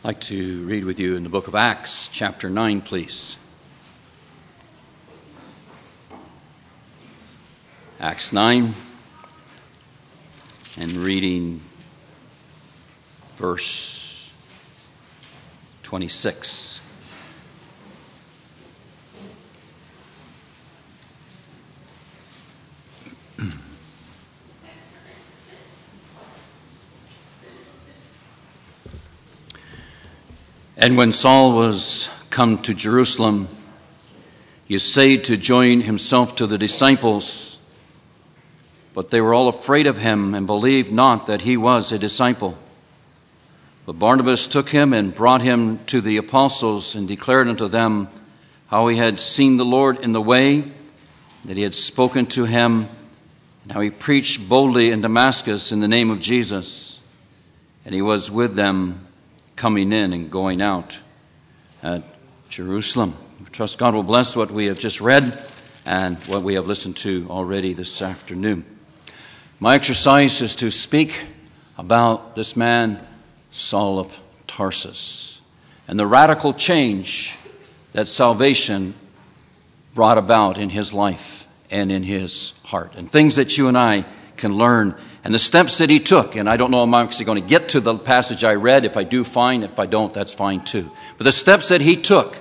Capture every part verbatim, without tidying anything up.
I'd like to read with you in the book of Acts, chapter nine, please. Acts nine, and reading verse twenty-six. And when Saul was come to Jerusalem, he essayed to join himself to the disciples, but they were all afraid of him and believed not that he was a disciple. But Barnabas took him and brought him to the apostles and declared unto them how he had seen the Lord in the way, that he had spoken to him, and how he preached boldly in Damascus in the name of Jesus. And he was with them coming in and going out at Jerusalem. I trust God will bless what we have just read and what we have listened to already this afternoon. My exercise is to speak about this man, Saul of Tarsus, and the radical change that salvation brought about in his life and in his heart, and things that you and I can learn, and the steps that he took. And I don't know if I'm actually going to get to the passage I read. If I do, fine. If I don't, that's fine too. But the steps that he took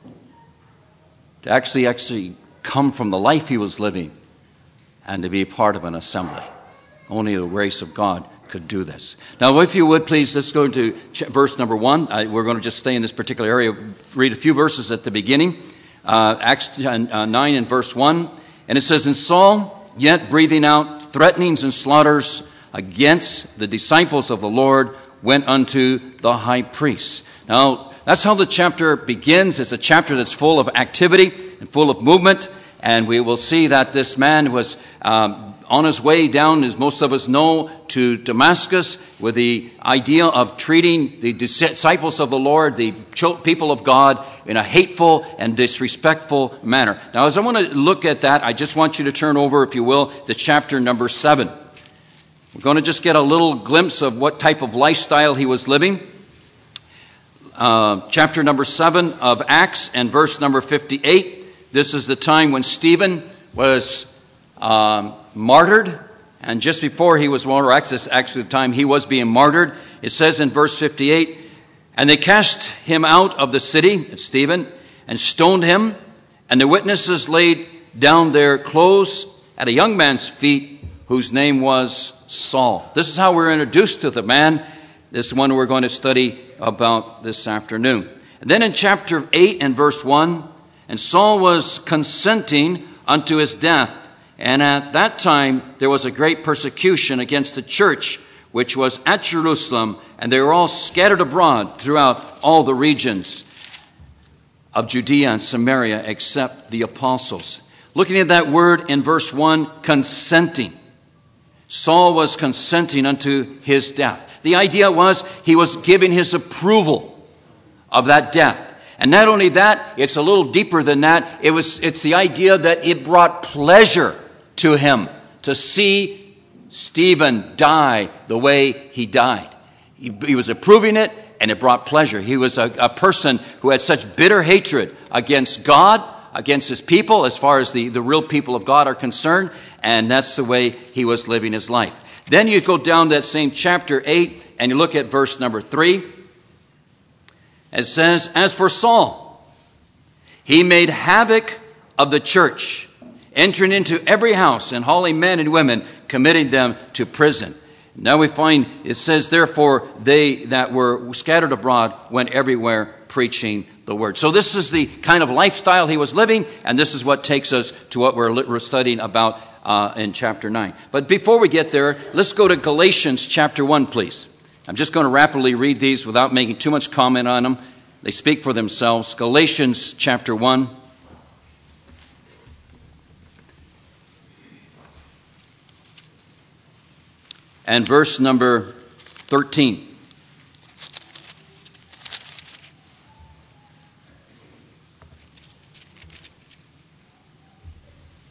to actually actually come from the life he was living and to be a part of an assembly. Only the grace of God could do this. Now, if you would, please, let's go into verse number one. I, we're going to just stay in this particular area, read a few verses at the beginning. Uh, Acts nine and verse one. And it says, And Saul, yet breathing out threatenings and slaughters against the disciples of the Lord, went unto the high priest. Now, that's how the chapter begins. It's a chapter that's full of activity and full of movement. And we will see that this man was um, on his way down, as most of us know, to Damascus with the idea of treating the disciples of the Lord, the people of God, in a hateful and disrespectful manner. Now, as I want to look at that, I just want you to turn over, if you will, to chapter number seven. We're going to just get a little glimpse of what type of lifestyle he was living. Uh, chapter number seven of Acts and verse number fifty-eight. This is the time when Stephen was um, martyred. And just before he was martyred, actually the time he was being martyred, it says in verse fifty-eight, And they cast him out of the city, it's Stephen, and stoned him. And the witnesses laid down their clothes at a young man's feet, whose name was Saul. This is how we're introduced to the man. This is one we're going to study about this afternoon. And then in chapter eight and verse one, And Saul was consenting unto his death. And at that time there was a great persecution against the church, which was at Jerusalem, and they were all scattered abroad throughout all the regions of Judea and Samaria, except the apostles. Looking at that word in verse one, consenting. Saul was consenting unto his death. The idea was he was giving his approval of that death. And not only that, it's a little deeper than that. It was, it's the idea that it brought pleasure to him to see Stephen die the way he died. He, he was approving it, and it brought pleasure. He was a, a person who had such bitter hatred against God, against his people, as far as the, the real people of God are concerned, and that's the way he was living his life. Then you go down that same chapter eight, and you look at verse number three. It says, As for Saul, he made havoc of the church, entering into every house and hauling men and women, committing them to prison. Now we find it says, Therefore they that were scattered abroad went everywhere preaching the word. So this is the kind of lifestyle he was living, and this is what takes us to what we're, we're studying about uh, in chapter nine. But before we get there, let's go to Galatians chapter one, please. I'm just going to rapidly read these without making too much comment on them. They speak for themselves. Galatians chapter one. And verse number thirteen.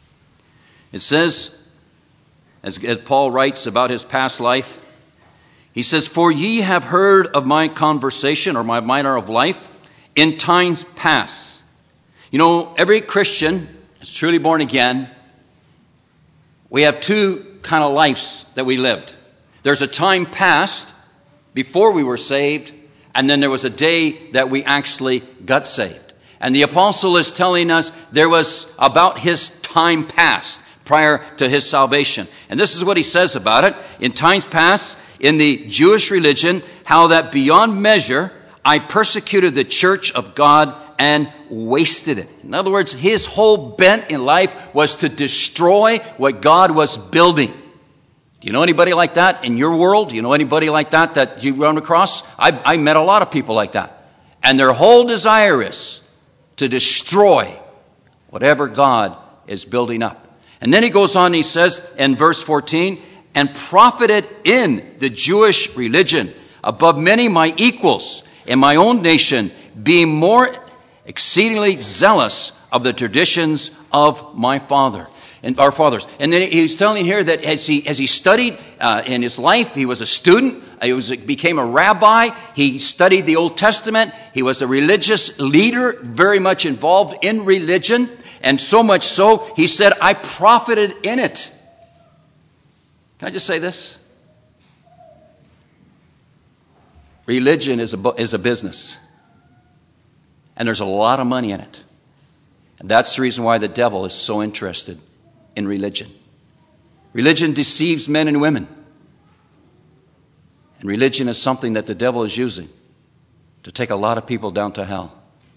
It says, as Paul writes about his past life, He says, "For ye have heard of my conversation," or my manner of life, "in times past." You know, every Christian is truly born again. We have two kind of lives that we lived. There's a time past before we were saved, and then there was a day that we actually got saved. And the apostle is telling us there was about his time past prior to his salvation. And this is what he says about it. "In times past, in the Jewish religion, how that beyond measure I persecuted the church of God and wasted it." In other words, his whole bent in life was to destroy what God was building. Do you know anybody like that in your world? Do you know anybody like that that you run across? I, I met a lot of people like that. And their whole desire is to destroy whatever God is building up. And then he goes on, he says in verse fourteen, "And profited in the Jewish religion above many my equals in my own nation, being more exceedingly zealous of the traditions of my father." And our fathers. And then he's telling here that as he as he studied uh, in his life, he was a student. He was became a rabbi. He studied the Old Testament. He was a religious leader, very much involved in religion, and so much so he said, "I profited in it." Can I just say this? Religion is a is a business, and there's a lot of money in it, and that's the reason why the devil is so interested in religion. Religion deceives men and women. And religion is something that the devil is using to take a lot of people down to hell.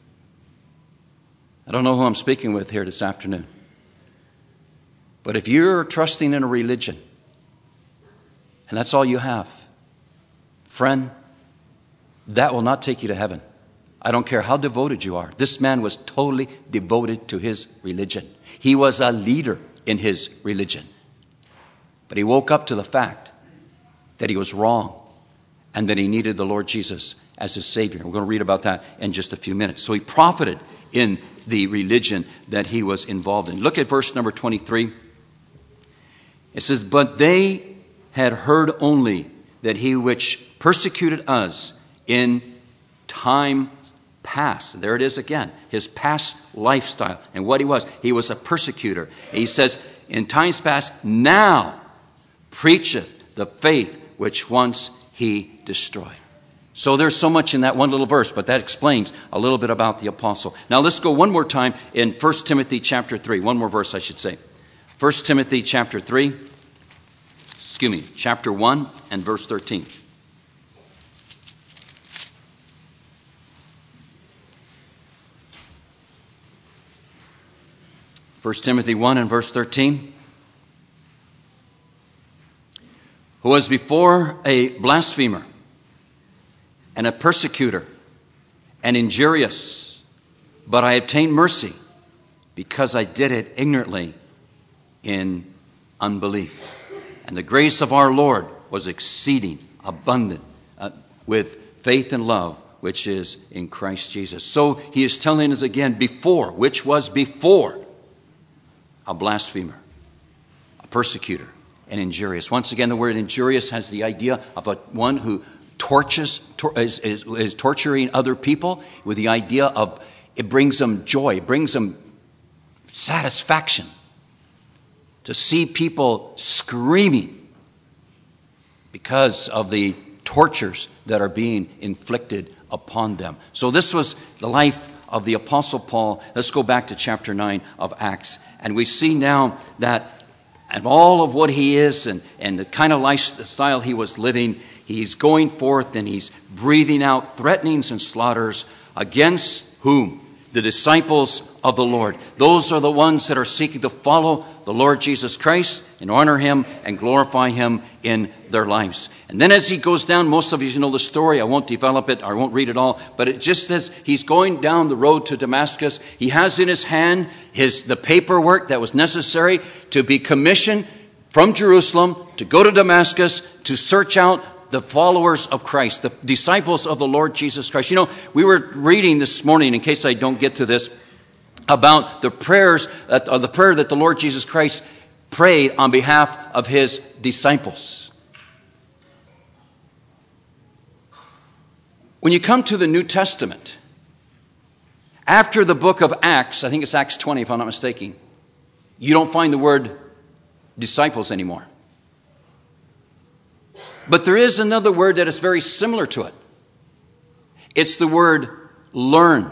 I don't know who I'm speaking with here this afternoon. But if you're trusting in a religion, and that's all you have, friend, that will not take you to heaven. I don't care how devoted you are. This man was totally devoted to his religion. He was a leader in his religion. But he woke up to the fact that he was wrong and that he needed the Lord Jesus as his Savior. We're going to read about that in just a few minutes. So he profited in the religion that he was involved in. Look at verse number twenty-three. It says, "But they had heard only that he which persecuted us in time past." There it is again, his past lifestyle and what he was. He was a persecutor. He says, "In times past, now preacheth the faith which once he destroyed." So there's so much in that one little verse, but that explains a little bit about the apostle. Now let's go one more time in First Timothy chapter three. One more verse, I should say. First Timothy chapter three, excuse me, chapter one and verse thirteen. First Timothy one and verse thirteen. "Who was before a blasphemer and a persecutor and injurious, but I obtained mercy because I did it ignorantly in unbelief. And the grace of our Lord was exceeding abundant uh, with faith and love, which is in Christ Jesus." So he is telling us again, before, which was before a blasphemer, a persecutor, and injurious. Once again, the word injurious has the idea of a one who tortures, tor- is, is, is torturing other people with the idea of it brings them joy, it brings them satisfaction to see people screaming because of the tortures that are being inflicted upon them. So this was the life of the Apostle Paul. Let's go back to chapter nine of Acts. And we see now that and all of what he is and, and the kind of lifestyle he was living, he's going forth and he's breathing out threatenings and slaughters against whom? The disciples of the Lord. Those are the ones that are seeking to follow the Lord Jesus Christ and honor him and glorify him in their lives. And then as he goes down, most of you know the story. I won't develop it. I won't read it all. But it just says he's going down the road to Damascus. He has in his hand his the paperwork that was necessary to be commissioned from Jerusalem to go to Damascus to search out the followers of Christ, the disciples of the Lord Jesus Christ. You know, we were reading this morning, in case I don't get to this, about the prayers, that, or the prayer that the Lord Jesus Christ prayed on behalf of his disciples. When you come to the New Testament, after the book of Acts, I think it's Acts twenty if I'm not mistaken, you don't find the word disciples anymore. But there is another word that is very similar to it. It's the word learn.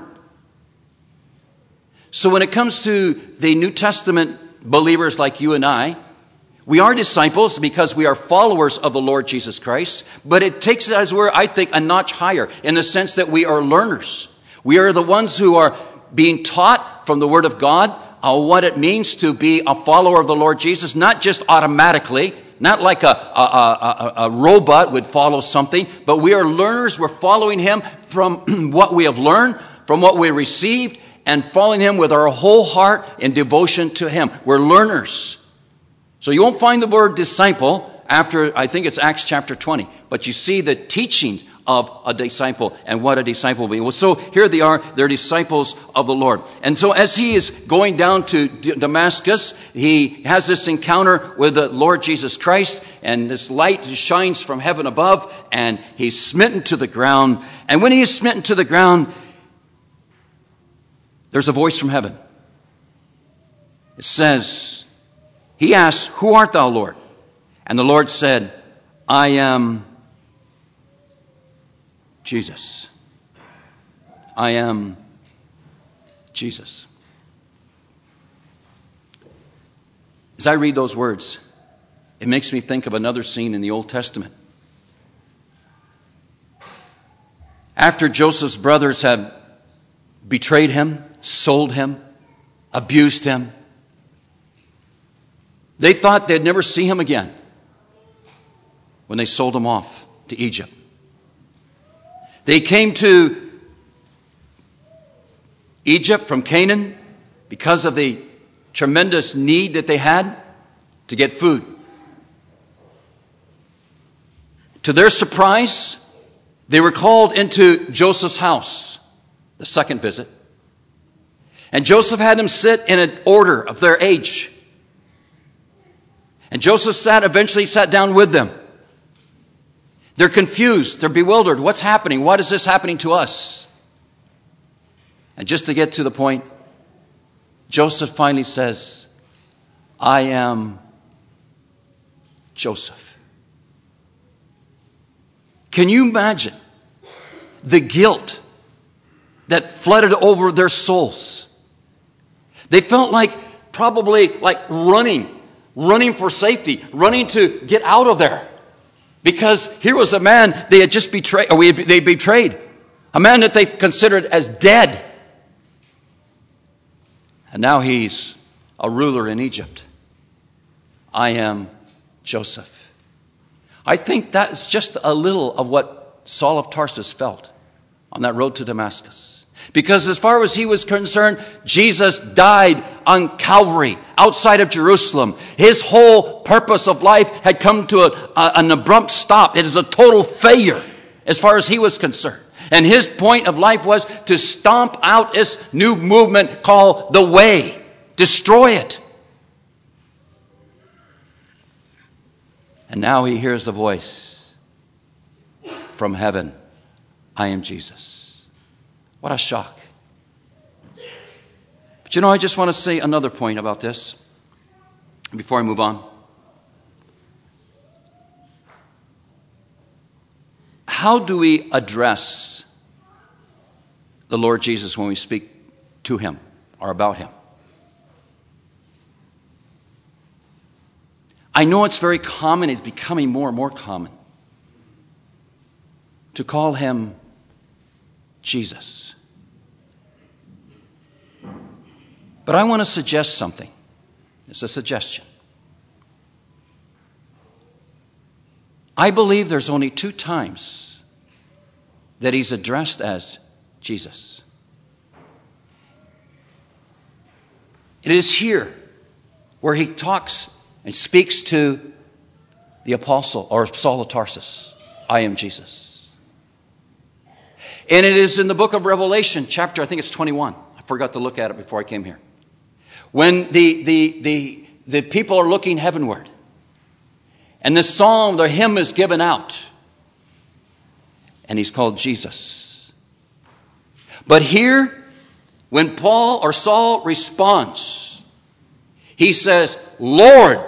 So when it comes to the New Testament believers like you and I, we are disciples because we are followers of the Lord Jesus Christ, but it takes it as we're, I think, a notch higher in the sense that we are learners. We are the ones who are being taught from the Word of God uh, what it means to be a follower of the Lord Jesus, not just automatically, not like a, a, a, a, a robot would follow something, but we are learners. We're following Him from what we have learned, from what we received, and following Him with our whole heart in devotion to Him. We're learners. So you won't find the word disciple after, I think it's Acts chapter twenty, but you see the teaching of a disciple and what a disciple will be. Well, so here they are, they're disciples of the Lord. And so as he is going down to Damascus, he has this encounter with the Lord Jesus Christ, and this light shines from heaven above, and he's smitten to the ground. And when he is smitten to the ground, there's a voice from heaven. It says, he asks, "Who art thou, Lord?" And the Lord said, "I am Jesus. I am Jesus." As I read those words, it makes me think of another scene in the Old Testament. After Joseph's brothers had betrayed him, sold him, abused him, they thought they'd never see him again when they sold him off to Egypt. They came to Egypt from Canaan because of the tremendous need that they had to get food. To their surprise, they were called into Joseph's house, the second visit. And Joseph had them sit in an order of their age. And Joseph sat, eventually sat down with them. They're confused. They're bewildered. What's happening? Why is this happening to us? And just to get to the point, Joseph finally says, "I am Joseph." Can you imagine the guilt that flooded over their souls? They felt like, probably like running, running for safety, running to get out of there. Because here was a man they had just betrayed, or we had, they betrayed. A man that they considered as dead. And now he's a ruler in Egypt. I am Joseph. I think that's just a little of what Saul of Tarsus felt on that road to Damascus. Because as far as he was concerned, Jesus died on Calvary, outside of Jerusalem. His whole purpose of life had come to a, a, an abrupt stop. It is a total failure as far as he was concerned. And his point of life was to stomp out this new movement called the Way. Destroy it. And now he hears the voice from heaven. I am Jesus. What a shock. But you know, I just want to say another point about this before I move on. How do we address the Lord Jesus when we speak to him or about him? I know it's very common, it's becoming more and more common to call him Jesus. But I want to suggest something. It's a suggestion. I believe there's only two times that he's addressed as Jesus. It is here where he talks and speaks to the apostle or Saul of Tarsus. I am Jesus. And it is in the book of Revelation, chapter, I think it's twenty-one. I forgot to look at it before I came here. When the, the, the, the people are looking heavenward, and the psalm, the hymn is given out. and he's called Jesus. But here, when Paul or Saul responds, he says, Lord,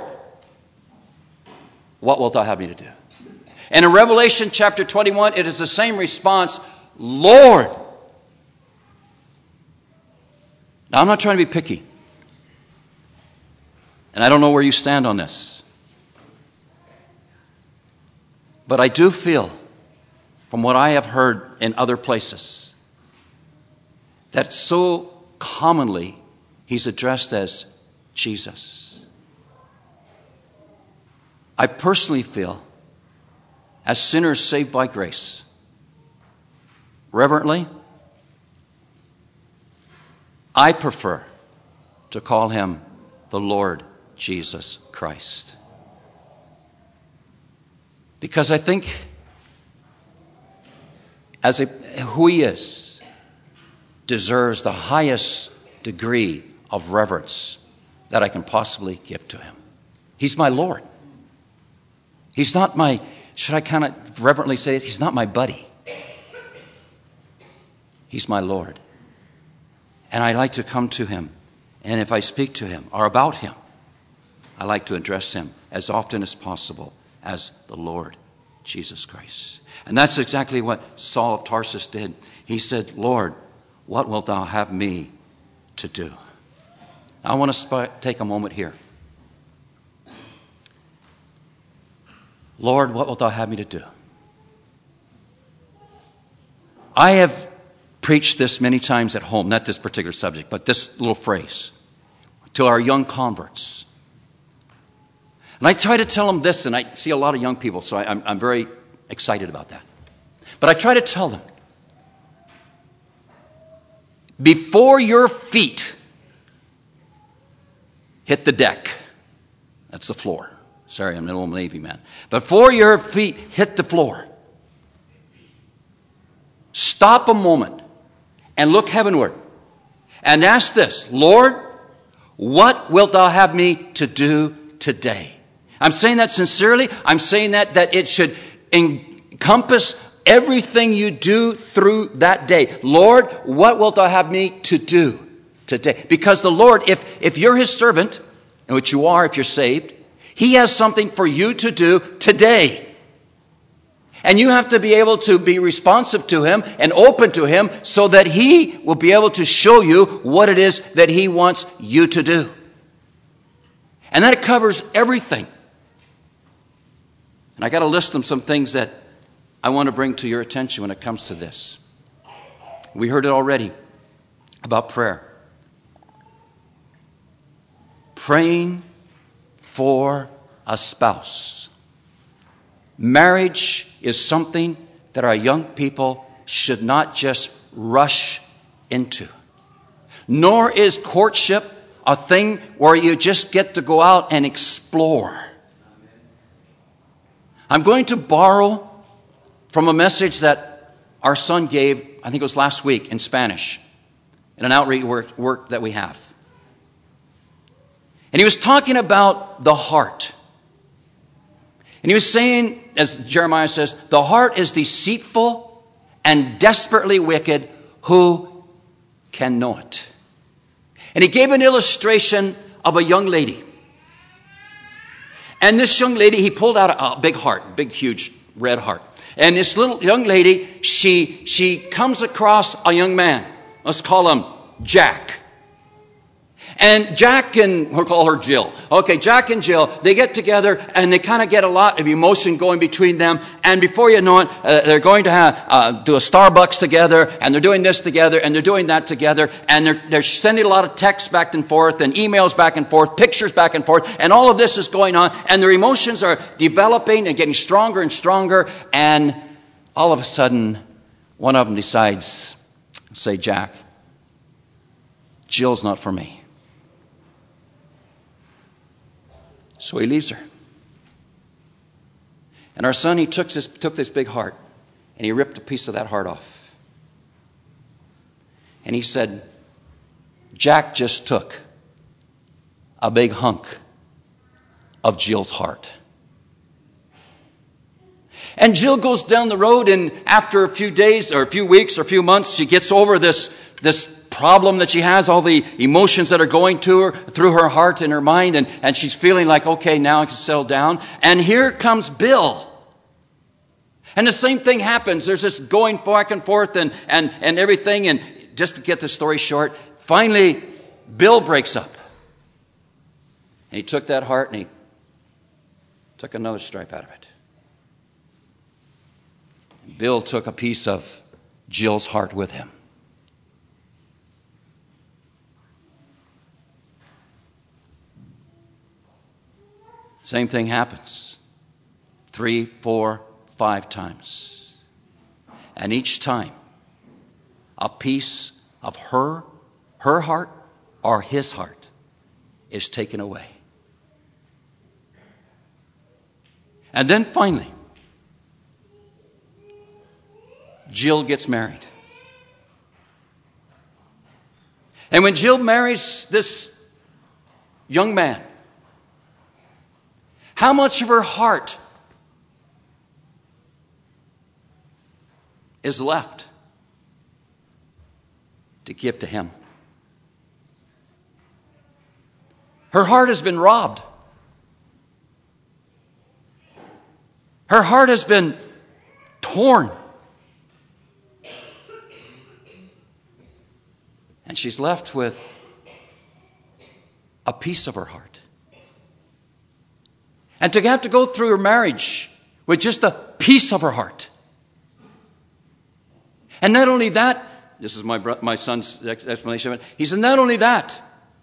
what wilt thou have me to do? And in Revelation chapter twenty-one, it is the same response, Lord. Now, I'm not trying to be picky. And I don't know where you stand on this. But I do feel, from what I have heard in other places, that so commonly he's addressed as Jesus. I personally feel, as sinners saved by grace, reverently, I prefer to call him the Lord Jesus Christ. Because I think as a, who he is deserves the highest degree of reverence that I can possibly give to him. He's my Lord. He's not my, should I kind of reverently say it? He's not my buddy. He's my Lord. And I like to come to him. And if I speak to him or about him, I like to address him as often as possible as the Lord Jesus Christ. And that's exactly what Saul of Tarsus did. He said, Lord, what wilt thou have me to do? I want to sp- take a moment here. Lord, what wilt thou have me to do? I have preached this many times at home, not this particular subject, but this little phrase, to our young converts. And I try to tell them this, and I see a lot of young people, so I, I'm, I'm very excited about that. But I try to tell them, before your feet hit the deck, that's the floor. Sorry, I'm an old Navy man. Before your feet hit the floor, stop a moment and look heavenward and ask this, Lord, what wilt thou have me to do today? I'm saying that sincerely. I'm saying that that it should encompass everything you do through that day. Lord, what wilt thou have me to do today? Because the Lord, if, if you're his servant, and which you are if you're saved, he has something for you to do today. And you have to be able to be responsive to him and open to him so that he will be able to show you what it is that he wants you to do. And that covers everything. And I got to list them some things that I want to bring to your attention when it comes to this. We heard it already about prayer. Praying for a spouse. Marriage is something that our young people should not just rush into. Nor is courtship a thing where you just get to go out and explore. I'm going to borrow from a message that our son gave, I think it was last week, in Spanish, in an outreach work, work that we have. And he was talking about the heart. And he was saying, as Jeremiah says, the heart is deceitful and desperately wicked. Who can know it? And he gave an illustration of a young lady. And this young lady, he pulled out a, a big heart, big, huge red heart. And this little young lady, she, she comes across a young man. Let's call him Jack. And Jack and, we'll call her Jill. Okay, Jack and Jill, they get together and they kind of get a lot of emotion going between them. And before you know it, uh, they're going to have, uh, do a Starbucks together, and they're doing this together, and they're doing that together. And they're, they're sending a lot of texts back and forth, and emails back and forth, pictures back and forth. And all of this is going on. And their emotions are developing and getting stronger and stronger. And all of a sudden, one of them decides, say, Jack, Jill's not for me. So he leaves her. And our son, he took this, took this big heart, and he ripped a piece of that heart off. And he said, Jack just took a big hunk of Jill's heart. And Jill goes down the road, and after a few days or a few weeks or a few months, she gets over this, this problem that she has, all the emotions that are going to her through her heart and her mind, and, and she's feeling like, okay, now I can settle down. And here comes Bill. And the same thing happens. There's this going back and forth and, and, and everything. And just to get the story short, finally, Bill breaks up. And he took that heart and he took another stripe out of it. And Bill took a piece of Jill's heart with him. Same thing happens. Three, four, five times. And each time, a piece of her, her heart or his heart is taken away. And then finally, Jill gets married. And when Jill marries this young man, how much of her heart is left to give to him? Her heart has been robbed. Her heart has been torn. And she's left with a piece of her heart. And to have to go through her marriage with just a piece of her heart. And not only that, this is my bro- my son's explanation of it. He said, not only that,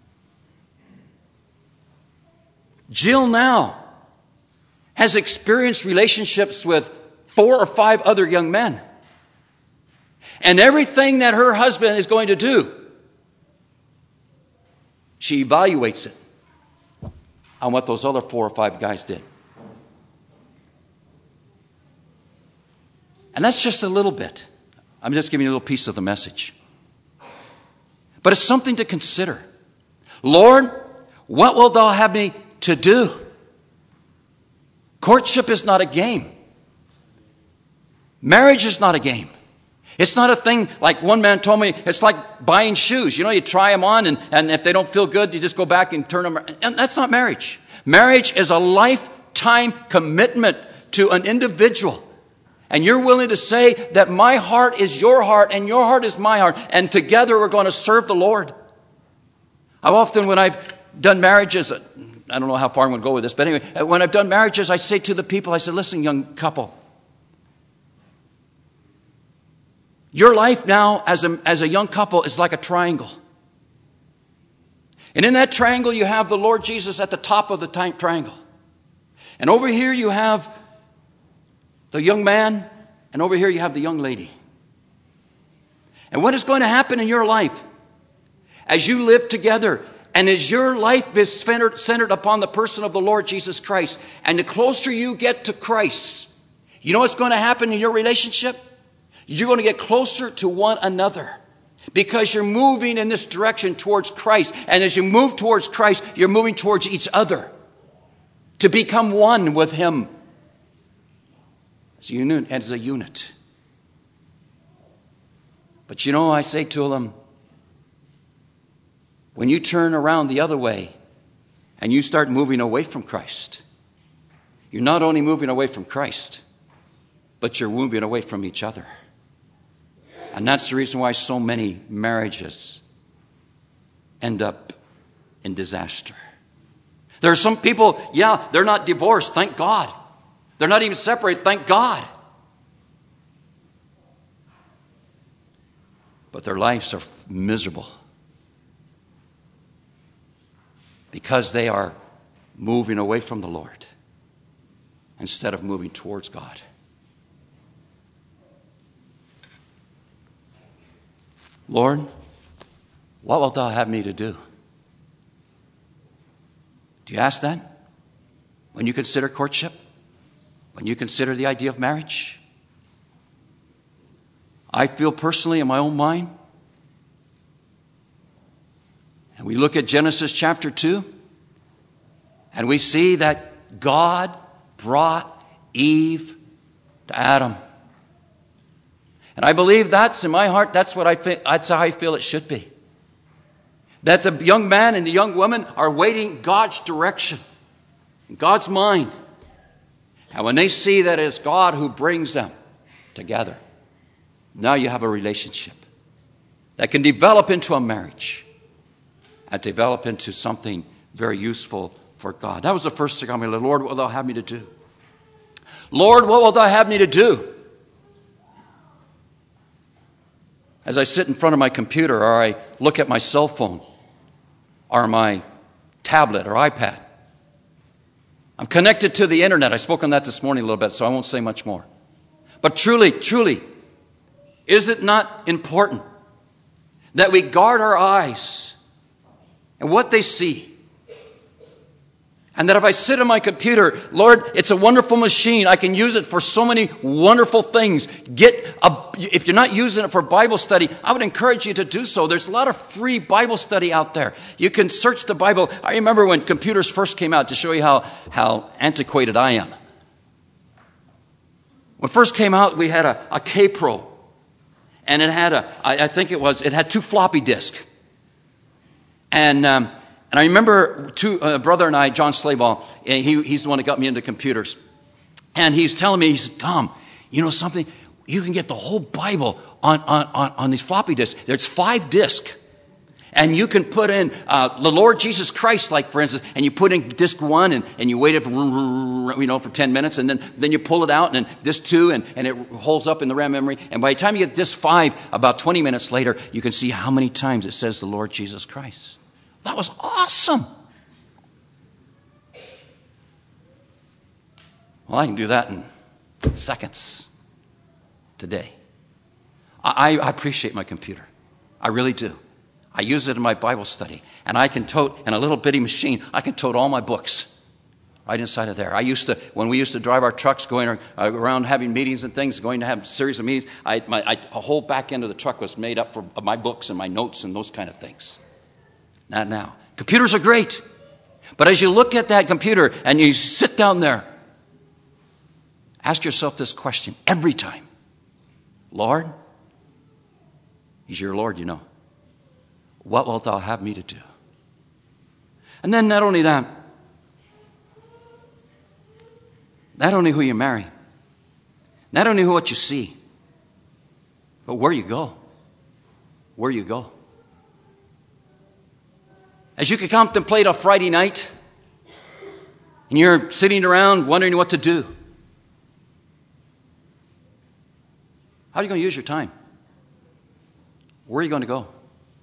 Jill now has experienced relationships with four or five other young men. And everything that her husband is going to do, she evaluates it on what those other four or five guys did. And that's just a little bit. I'm just giving you a little piece of the message. But it's something to consider. Lord, what wilt thou have me to do? Courtship is not a game. Marriage is not a game. It's not a thing like one man told me, it's like buying shoes. You know, you try them on, and, and if they don't feel good, you just go back and turn them. And that's not marriage. Marriage is a lifetime commitment to an individual. And you're willing to say that my heart is your heart and your heart is my heart, and together we're going to serve the Lord. How often when I've done marriages, I don't know how far I'm going to go with this, but anyway, when I've done marriages, I say to the people, I said, listen, young couple, your life now as a, as a young couple is like a triangle. And in that triangle, you have the Lord Jesus at the top of the tri- triangle. And over here, you have the young man, and over here, you have the young lady. And what is going to happen in your life as you live together and as your life is centered, centered upon the person of the Lord Jesus Christ, and the closer you get to Christ, you know what's going to happen in your relationship? You're going to get closer to one another because you're moving in this direction towards Christ. And as you move towards Christ, you're moving towards each other to become one with Him as a unit. As a unit. But you know, I say to them, when you turn around the other way and you start moving away from Christ, you're not only moving away from Christ, but you're moving away from each other. And that's the reason why so many marriages end up in disaster. There are some people, yeah, they're not divorced, thank God. They're not even separated, thank God. But their lives are miserable because they are moving away from the Lord instead of moving towards God. Lord, what wilt thou have me to do? Do you ask that when you consider courtship? When you consider the idea of marriage? I feel personally in my own mind, and we look at Genesis chapter two, and we see that God brought Eve to Adam. And I believe that's in my heart, that's what I feel, that's how I feel it should be. That the young man and the young woman are waiting God's direction, God's mind. And when they see that it's God who brings them together, now you have a relationship that can develop into a marriage and develop into something very useful for God. That was the first thing on my list. Lord, what will thou have me to do? Lord, what will thou have me to do? As I sit in front of my computer or I look at my cell phone or my tablet or iPad, I'm connected to the internet. I spoke on that this morning a little bit, so I won't say much more. But truly, truly, is it not important that we guard our eyes and what they see? And that if I sit on my computer, Lord, it's a wonderful machine. I can use it for so many wonderful things. Get a, if you're not using it for Bible study, I would encourage you to do so. There's a lot of free Bible study out there. You can search the Bible. I remember when computers first came out, to show you how, how antiquated I am. When it first came out, we had a, a K-Pro. And it had a, I, I think it was, it had two floppy disks. And, um, And I remember two, uh, brother and I, John Slayball, and he, he's the one that got me into computers. And he's telling me, he said, Tom, you know something? You can get the whole Bible on, on, on, on these floppy disks. There's five disks. And you can put in uh, the Lord Jesus Christ, like for instance, and you put in disc one and, and you wait it for, you know, for ten minutes, and then, then you pull it out, and then disc two, and, and it holds up in the RAM memory. And by the time you get disc five, about twenty minutes later, you can see how many times it says the Lord Jesus Christ. That was awesome. Well, I can do that in seconds today. I, I appreciate my computer. I really do. I use it in my Bible study. And I can tote, in a little bitty machine, I can tote all my books right inside of there. I used to, when we used to drive our trucks going around having meetings and things, going to have a series of meetings, I, my, I, a whole back end of the truck was made up for my books and my notes and those kind of things. Not now. Computers are great. But as you look at that computer and you sit down there, ask yourself this question every time. Lord, He's your Lord, you know. What wilt thou have me to do? And then not only that, not only who you marry, not only what you see, but where you go. Where you go. As you can contemplate a Friday night, and you're sitting around wondering what to do, how are you going to use your time? Where are you going to go?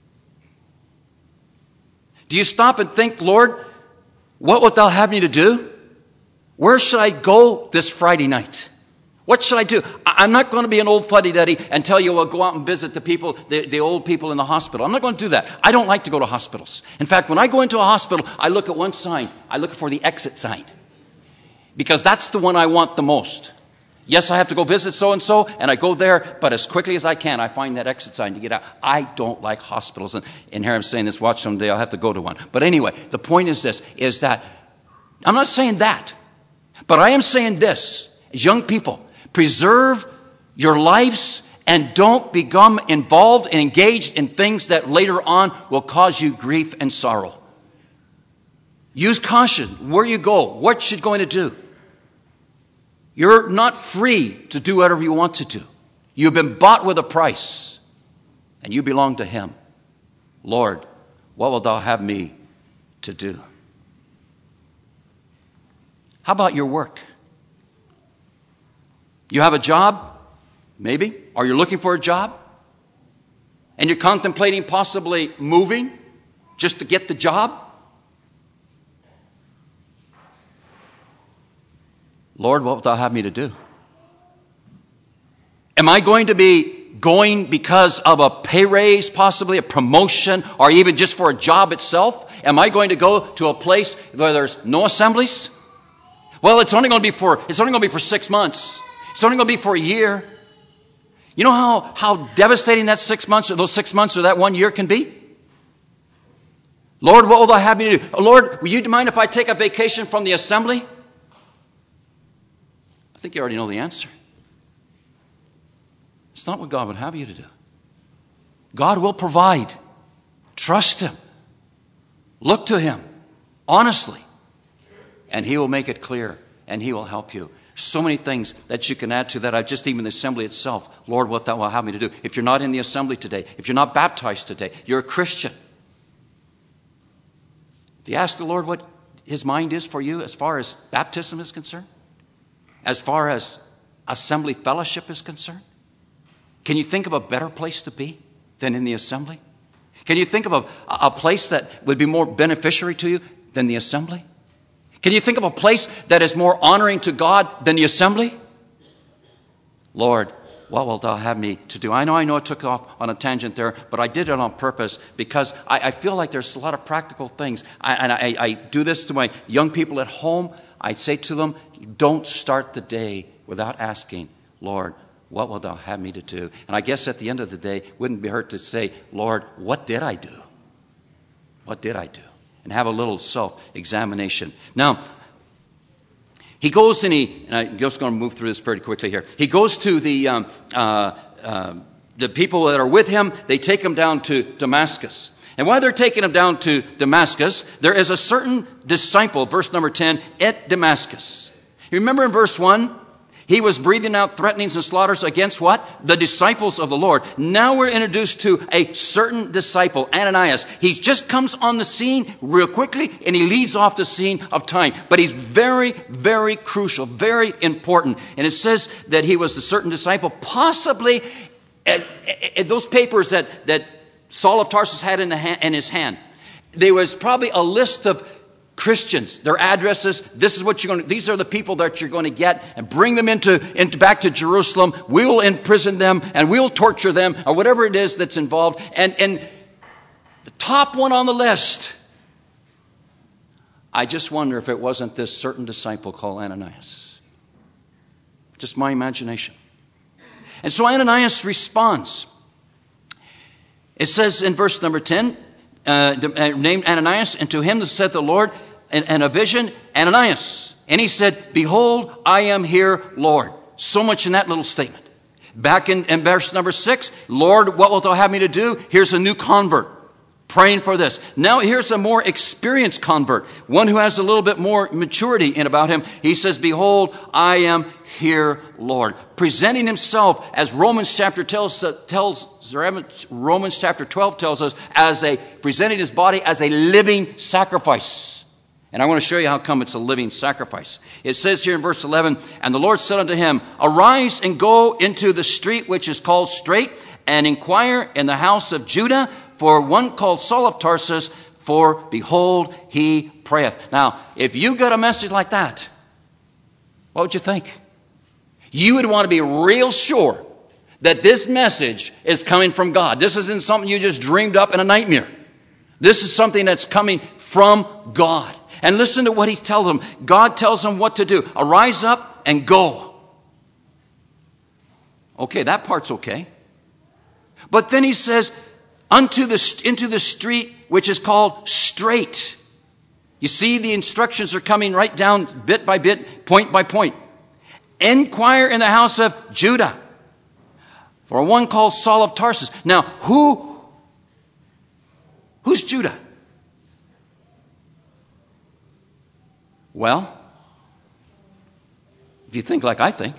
Do you stop and think, Lord, what wilt thou have me to do? Where should I go this Friday night? What should I do? I'm not going to be an old fuddy-duddy and tell you, well, go out and visit the people, the, the old people in the hospital. I'm not going to do that. I don't like to go to hospitals. In fact, when I go into a hospital, I look at one sign. I look for the exit sign. Because that's the one I want the most. Yes, I have to go visit so-and-so, and I go there, but as quickly as I can, I find that exit sign to get out. I don't like hospitals. And, and here I'm saying this, watch someday, I'll have to go to one. But anyway, the point is this, is that, I'm not saying that, but I am saying this, as young people, preserve your lives and don't become involved and engaged in things that later on will cause you grief and sorrow. Use caution where you go, what you're going to do. You're not free to do whatever you want to do. You've been bought with a price, and you belong to Him. Lord, what wilt thou have me to do? How about your work? You have a job, maybe, or you're looking for a job, and you're contemplating possibly moving just to get the job. Lord, what wilt thou have me to do? Am I going to be going because of a pay raise, possibly a promotion, or even just for a job itself? Am I going to go to a place where there's no assemblies? Well, it's only going to be for it's only going to be for six months. It's only going to be for a year. You know how, how devastating that six months or those six months or that one year can be? Lord, what will thou have me to do? Lord, will you mind if I take a vacation from the assembly? I think you already know the answer. It's not what God would have you to do. God will provide. Trust Him. Look to Him honestly. And He will make it clear, and He will help you. So many things that you can add to that. I've just even the assembly itself. Lord, what Thou will have me to do. If you're not in the assembly today, if you're not baptized today, you're a Christian. If you ask the Lord what His mind is for you as far as baptism is concerned, as far as assembly fellowship is concerned, can you think of a better place to be than in the assembly? Can you think of a, a place that would be more beneficiary to you than the assembly? Can you think of a place that is more honoring to God than the assembly? Lord, what wilt Thou have me to do? I know I know I took off on a tangent there, but I did it on purpose because I, I feel like there's a lot of practical things. I, and I, I do this to my young people at home. I say to them, don't start the day without asking, Lord, what wilt Thou have me to do? And I guess at the end of the day, it wouldn't be hurt to say, Lord, what did I do? What did I do? And have a little self-examination. Now, he goes and he, and I'm just going to move through this pretty quickly here. He goes to the um, uh, uh, the people that are with him. They take him down to Damascus. And while they're taking him down to Damascus, there is a certain disciple, verse number ten, at Damascus. You remember in verse one? He was breathing out threatenings and slaughters against what? The disciples of the Lord. Now we're introduced to a certain disciple, Ananias. He just comes on the scene real quickly and he leads off the scene of time. But he's very, very crucial, very important. And it says that he was a certain disciple, possibly uh, uh, those papers that, that Saul of Tarsus had in, the ha- in his hand. There was probably a list of Christians, their addresses. This is what you're going to, these are the people that you're going to get and bring them into, into back to Jerusalem. We will imprison them and we'll torture them or whatever it is that's involved. And, and the top one on the list, I just wonder if it wasn't this certain disciple called Ananias. Just my imagination. And so Ananias responds. It says in verse number ten, Uh, uh, named Ananias, and to him said the Lord in, in a vision, Ananias. And he said, behold, I am here, Lord. So much in that little statement. Back in, in verse number six, Lord, what wilt Thou have me to do? Here's a new convert praying for this. Now here's a more experienced convert, one who has a little bit more maturity in about him. He says, behold, I am here, Lord. Presenting himself, as Romans chapter tells, uh, tells Romans chapter twelve tells us, as a presenting his body as a living sacrifice. And I want to show you how come it's a living sacrifice. It says here in verse eleven, and the Lord said unto him, arise and go into the street which is called Straight, and inquire in the house of Judah for one called Saul of Tarsus, for behold, he prayeth. Now, if you got a message like that, what would you think? You would want to be real sure that this message is coming from God. This isn't something you just dreamed up in a nightmare. This is something that's coming from God. And listen to what he tells them. God tells them what to do. Arise up and go. Okay, that part's okay. But then he says, unto the, into the street which is called Straight. You see, the instructions are coming right down bit by bit, point by point. Inquire in the house of Judah for one called Saul of Tarsus. Now, who, who's Judah? Well, if you think like I think,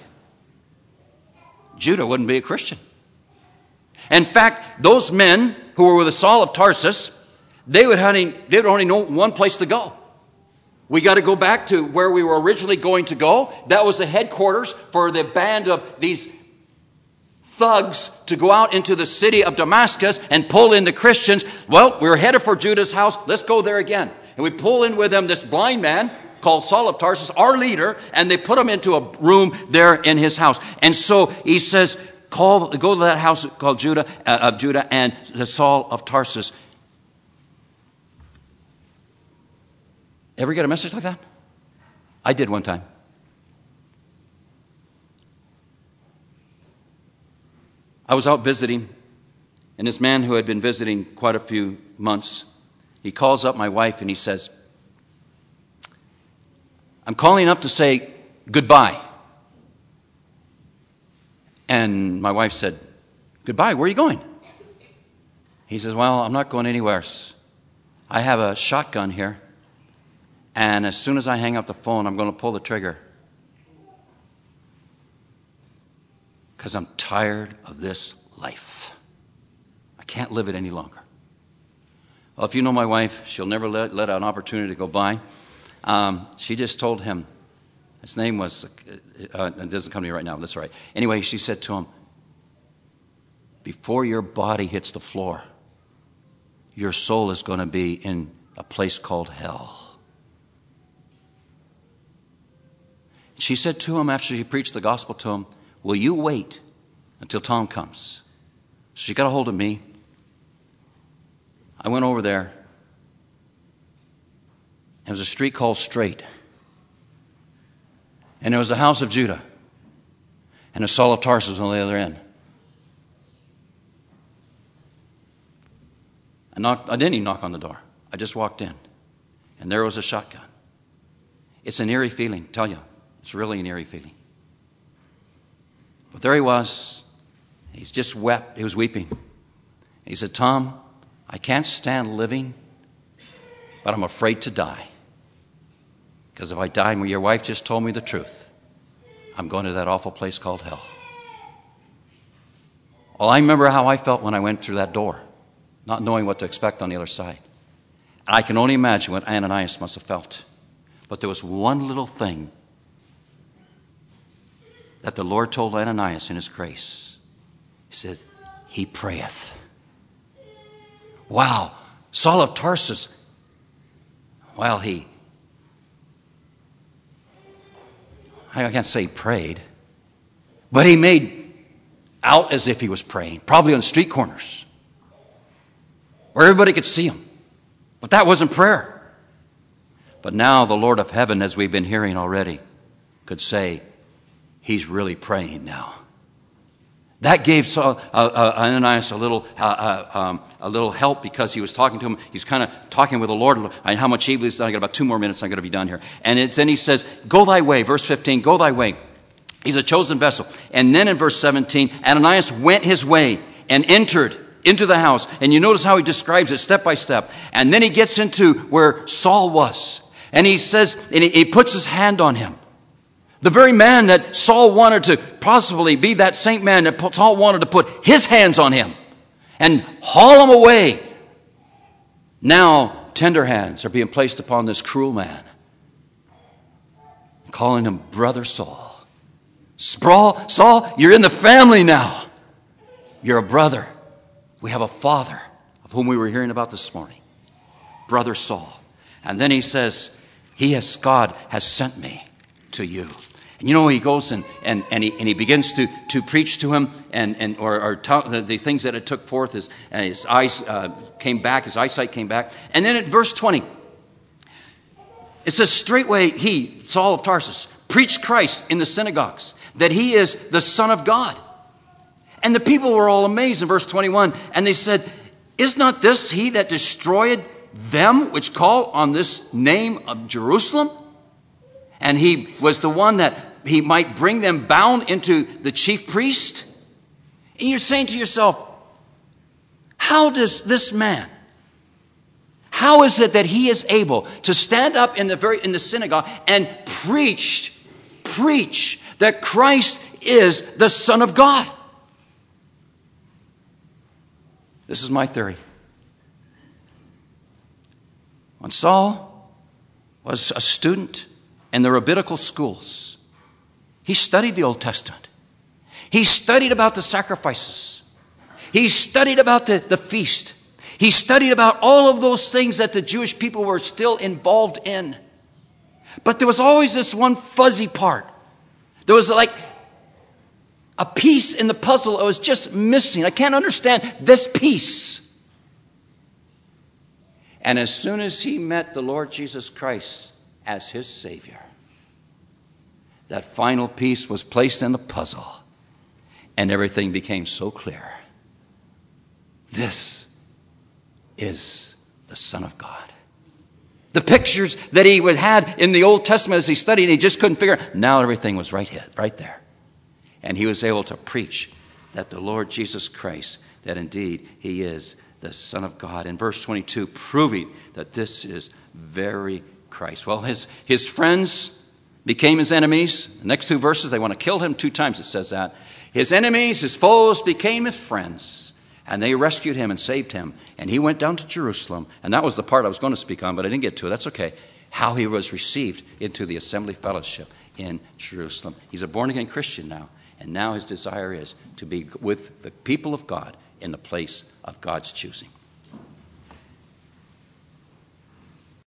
Judah wouldn't be a Christian. In fact, those men who were with Saul of Tarsus, they would, only, they would only know one place to go. We got to go back to where we were originally going to go. That was the headquarters for the band of these thugs to go out into the city of Damascus and pull in the Christians. Well, we were headed for Judah's house. Let's go there again. And we pull in with them this blind man called Saul of Tarsus, our leader, and they put him into a room there in his house. And so he says, call, go to that house called Judah, uh, of Judah and the Saul of Tarsus. Ever get a message like that? I did one time. I was out visiting, and this man who had been visiting quite a few months, he calls up my wife and he says, I'm calling up to say goodbye. And my wife said, "Goodbye, where are you going?" He says, "Well, I'm not going anywhere. I have a shotgun here. And as soon as I hang up the phone, I'm going to pull the trigger. Because I'm tired of this life. I can't live it any longer." Well, if you know my wife, she'll never let, let an opportunity go by. Um, she just told him, his name was, uh, it doesn't come to me right now, but that's all right. Anyway, she said to him, "Before your body hits the floor, your soul is going to be in a place called hell." She said to him after she preached the gospel to him, "Will you wait until Tom comes?" She got a hold of me. I went over there. It was a street called Straight. And there was the house of Judah. And the Saul of Tarsus on the other end. I knocked, I didn't even knock on the door. I just walked in. And there was a shotgun. It's an eerie feeling, tell you. It's really an eerie feeling. But there he was. He's just wept. He was weeping. He said, "Tom, I can't stand living, but I'm afraid to die. Because if I die, and your wife just told me the truth, I'm going to that awful place called hell." Well, I remember how I felt when I went through that door, not knowing what to expect on the other side. And I can only imagine what Ananias must have felt. But there was one little thing that the Lord told Ananias in his grace. He said, "He prayeth." Wow, Saul of Tarsus, well, he, I can't say he prayed, but he made out as if he was praying, probably on street corners, where everybody could see him. But that wasn't prayer. But now the Lord of heaven, as we've been hearing already, could say, he's really praying now. That gave Saul, uh, uh, Ananias a little, uh, uh, um, a little help, because he was talking to him. He's kind of talking with the Lord. And how much evil he's done. I got about two more minutes. I'm going to be done here. And it's, then he says, "Go thy way." Verse fifteen. Go thy way. He's a chosen vessel. And then in verse seventeen, Ananias went his way and entered into the house. And you notice how he describes it step by step. And then he gets into where Saul was. And he says, and he, he puts his hand on him. The very man that Saul wanted to possibly be that same man that Saul wanted to put his hands on him and haul him away. Now, tender hands are being placed upon this cruel man, calling him Brother Saul. Saul, Saul, you're in the family now. You're a brother. We have a father of whom we were hearing about this morning. Brother Saul. And then he says, he has, God has sent me to you. And you know, he goes and, and, and, he, and he begins to, to preach to him, and, and or, or tell, the, the things that it took forth, his, uh, his eyes uh, came back, his eyesight came back. And then at verse twenty, it says, straightway he, Saul of Tarsus, preached Christ in the synagogues, that he is the Son of God. And the people were all amazed in verse twenty-one. And they said, is not this he that destroyed them which call on this name of Jerusalem? And he was the one that he might bring them bound into the chief priest. And you're saying to yourself, how does this man, how is it that he is able to stand up in the very in the synagogue and preach, preach that Christ is the Son of God? This is my theory. When Saul was a student in the rabbinical schools, he studied the Old Testament. He studied about the sacrifices. He studied about the, the feast. He studied about all of those things that the Jewish people were still involved in. But there was always this one fuzzy part. There was like a piece in the puzzle that was just missing. I can't understand this piece. And as soon as he met the Lord Jesus Christ as his Savior, that final piece was placed in the puzzle, and everything became so clear. This is the Son of God. The pictures that he had in the Old Testament as he studied, he just couldn't figure out. Now everything was right here, right there. And he was able to preach that the Lord Jesus Christ, that indeed he is the Son of God. In verse twenty-two, proving that this is very Christ. Well, his, his friends became his enemies. The next two verses, they want to kill him. Two times it says that. His enemies, his foes, became his friends. And they rescued him and saved him. And he went down to Jerusalem. And that was the part I was going to speak on, but I didn't get to it. That's okay. How he was received into the assembly fellowship in Jerusalem. He's a born-again Christian now. And now his desire is to be with the people of God in the place of God's choosing.